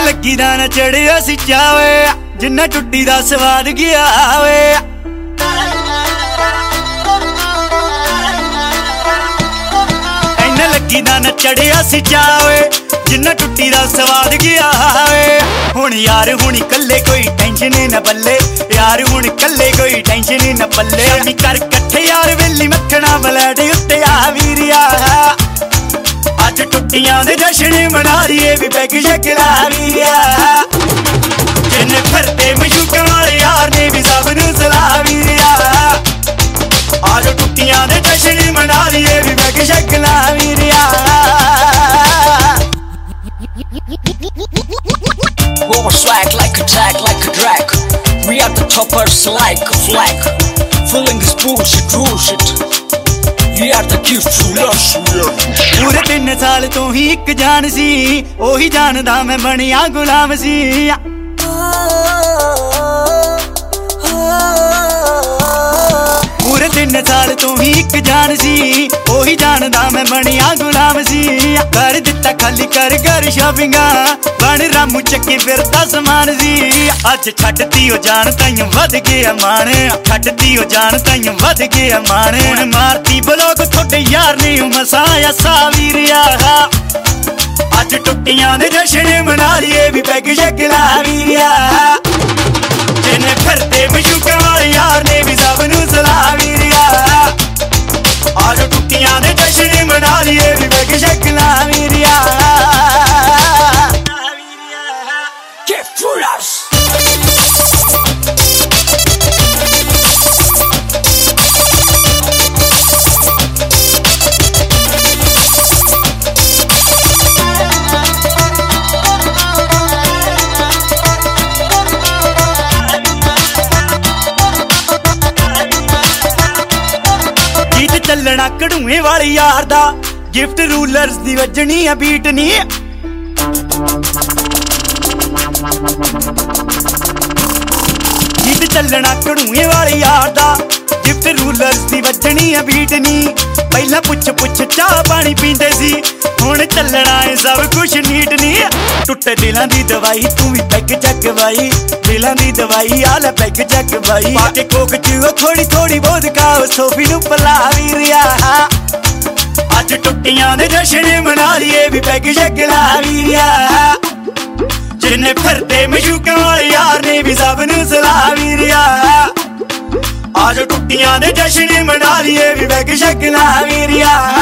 लगी दा ना चढ़िया सी चावे जिन्ना टुट्टी दा स्वाद गया वे। इन्ना लगी दा ना चढ़िया सी चावे जिन्ना टुट्टी दा स्वाद गया वे। हुण यार हुण कल्ले कोई टेंशन न पल्ले, यार हुण कल्ले कोई टेंशन न पल्ले। अमी कर कट्ठे यार वेली मक्खना बलैड उत्ते आ वीरिया, अज टुट्टियां दे जश्न मना रहीए भी पैग शकला वीरिया। जिन्ने फिरदे मशूकां वाले यार ने भी सब नूं सला वीरिया, अज टुट्टियां दे जश्न मना रहीए भी पैग शकला वीरिया। Swag like a tag, like a drag. We are the toppers like a flag. Fooling this bullshit. We are the gift to us. पूरे 3 साल तो ही एक जान सी, ओही जानदा मैं बनिया गुलाम सी। पूरे 3 साल तो ही एक जान सी, ओही जानदा मैं बनिया गुलाम सी। कर दिता खाली कर घर शॉपिंगा, बन रामू चक्की फिरदा समान सी। अज छड्डती ओ जान ताईं वध गया मान, छड्डती ओ जान ताईं वध गया मान। हुण मारती ब्लॉक थोड़े यार ने मसाया सा वीरिया, अज टुट्टियां दे जश्न मना रहीए भी पैग शकला वीरिया। जिन्ने फिरदे मशूकां वाले यार ने भी सब नूं सला वीरिया, अज टुट्टियां दे जश्न मना रहीए भी पैग शकला वीरिया। Gift to us. चलना कड़ूए वाले यार दा, गिफ्ट रूलर्स दी वजनी है बीट नी। गीत चलना कड़ूए वाले यार दा, गिफ्ट रूलर्स दी वजनी है बीट नी। पहला पुछ चाह पानी पींदे सी, हुण चलना है सब कुछ नीट नी। टुटे दिलां दी दवाई तू भी पैग चकवाई, दिलां दी दवाई आले पैग चकवाई। पाके कोक च थोड़ी थोड़ी बहुत का सोफी नूं पला वीरिया, अज टुट्टियां दे जश्न मना रहीए भी पैग शकला वीरिया। जिन्ने फिरदे मशूकां वाले यार ने भी सब नूं सला वीरिया, अज टुट्टियां दे जश्न मना रहीए भी पैग शकला वीरिया।